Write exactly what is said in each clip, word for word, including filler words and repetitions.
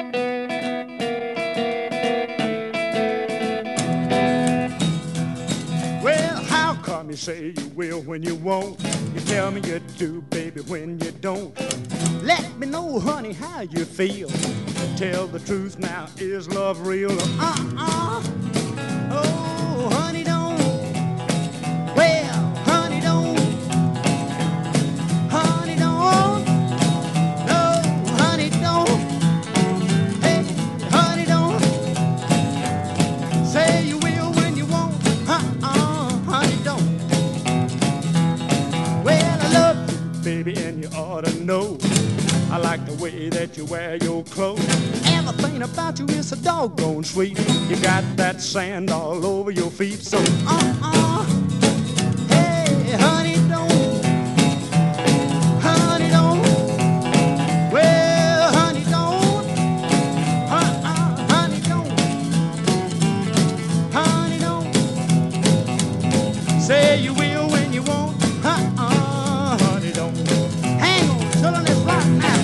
Well, how come you say you will when you won't? You tell me you do, baby, when you don't. Let me know, honey, how you feel. Tell the truth now, is love real? Uh-uh. Oh, honey, don't. Well, honey, don't. Honey, don't. No, honey, don't. Hey, honey, don't. Say you will when you won't. Uh-uh, honey, don't. Well, I love you, baby, and you ought to know. I like the way that you wear your clothes. Everything about you is so doggone sweet. You got that sand all over your feet. So, uh-uh. Hey, honey, don't. Honey, don't. Well, honey, don't. Uh-uh, honey, don't. Honey, don't. Say you will when you won't. Uh-uh, honey, don't. Hang on, children, let's rock now.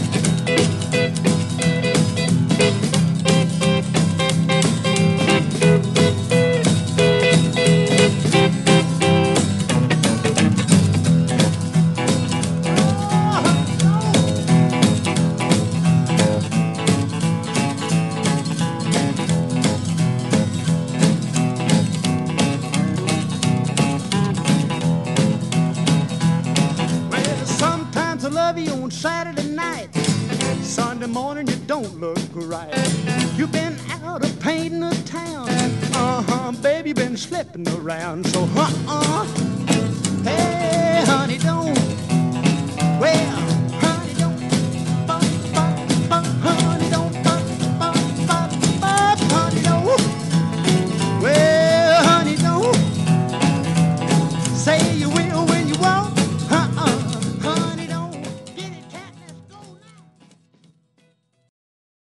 On Saturday night, Sunday morning you don't look right. You've been out of painting the town. Uh-huh, baby, been slipping around. So, uh-uh. Hey, honey, don't. Well,